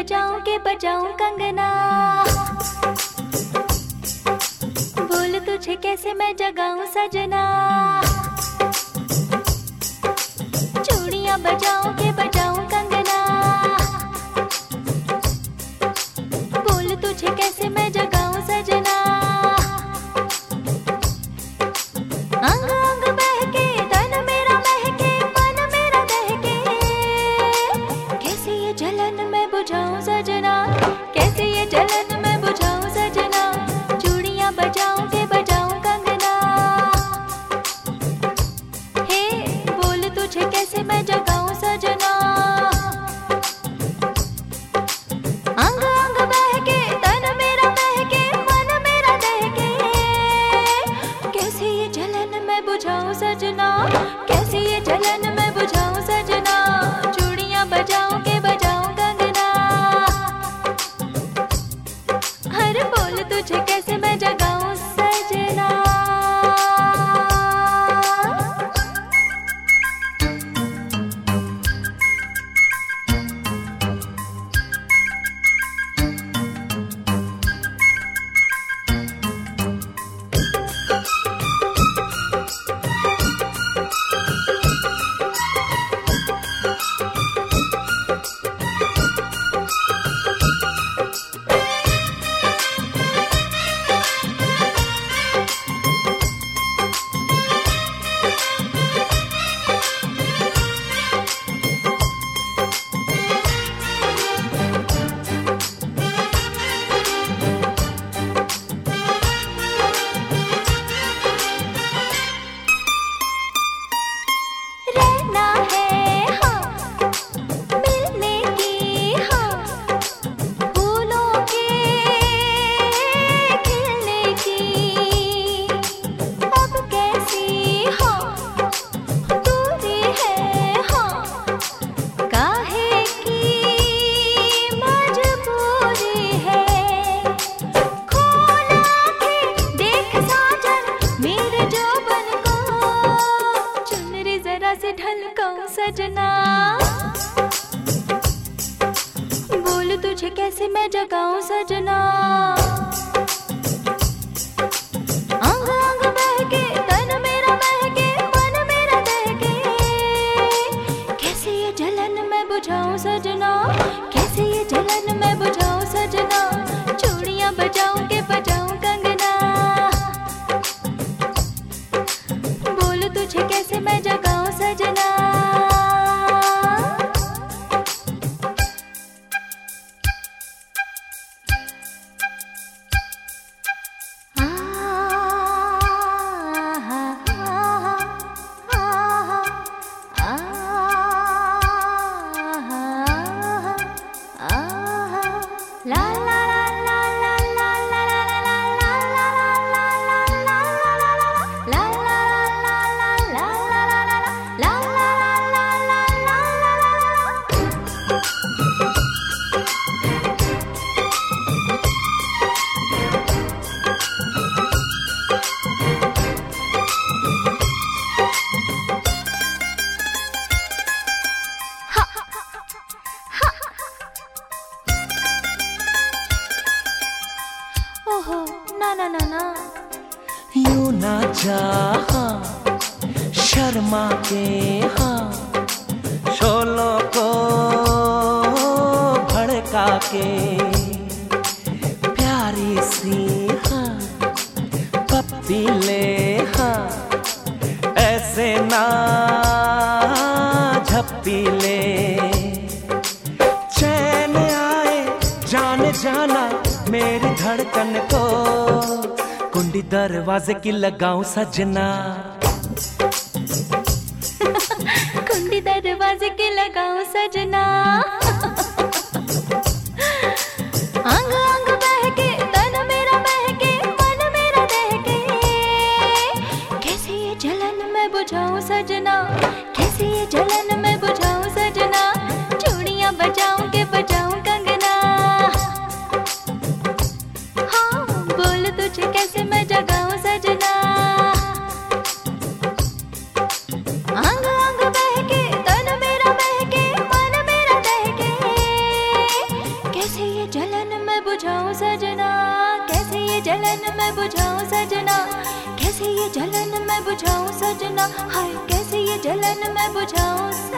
बजाऊं के बजाऊं कंगना, बोल तुझे कैसे मैं जगाऊं सजना। चूड़ियां बजाऊं के बजाऊं कंगना, बोल तुझे कैसे मैं जगाऊं सजना। अंग अंग बहके तन मेरा महके मन मेरा दहके, कैसे ये जलन मैं बुझाऊं सजना, कैसे ये जलन मैं बुझाऊं सजना। चूड़ियां बजाऊं के बजाऊं कंगना, हे बोल तुझे कैसे मैं जगाऊं सजना। अंग अंग बहके तन मेरा महके मन मेरा दहके, कैसे ये जलन मैं बुझाऊं सजना, कैसे ये जलन मैं बुझाऊं सजना। चूड़ियां बजाऊं के बजाऊं कंगना, हर बोल तुझे कैसे मैं जगाऊं सजना। रहना है हाँ, मिलने की हाँ, फूलों के खिलने की। अब कैसी हाँ दूरी है हाँ, काहे की मजबूरी है। खोल आँखें देख साजन मेरे जोबन को, चुनरी जरा से ढलकाऊं सजना। बोल तुझे कैसे मैं जगाऊं सजना। अंग अंग बहके तन मेरा महके मन मेरा दहके, कैसे ये जलन मैं बुझाऊं सजना, कैसे ये जलन मैं बुझाऊं सजना। चूड़ियां बजाऊं के बजाऊं कंगना, बोल तुझे कैसे मैं जगाऊं सजना। ला ला ला ला ला ला ला ला ला ला ला ला ला ला ला ओहो ना ना ना ना, यूं ना जा हाँ, शर्मा के हाँ, शोलों को भड़का के। प्यारी सी हाँ पप्पी ले हाँ, ऐसे ना झप्पी ले। चैन आए जान जाना मेरी धड़कन को, कुंडी दरवाजे की लगाऊं सजना। कुंडी दरवाजे के लगाऊं सजना। अंग अंग बहके तन मेरा महके मन मेरा दहके, कैसे ये जलन मैं बुझाऊं सजना, कैसे ये जलन मैं बुझाऊं सजना। चूड़ियां बजाऊं के बजाऊं कंगना, हाँ बोल तुझे कैसे मैं जगाऊं सजना। अंग अंग बहके तन मेरा महके मन मेरा दहके, मैं बुझाऊं सजना, कैसे ये जलन मैं बुझाऊं सजना, कैसे ये जलन मैं बुझाऊं सजना, हाय कैसे ये जलन मैं बुझाऊं सजना।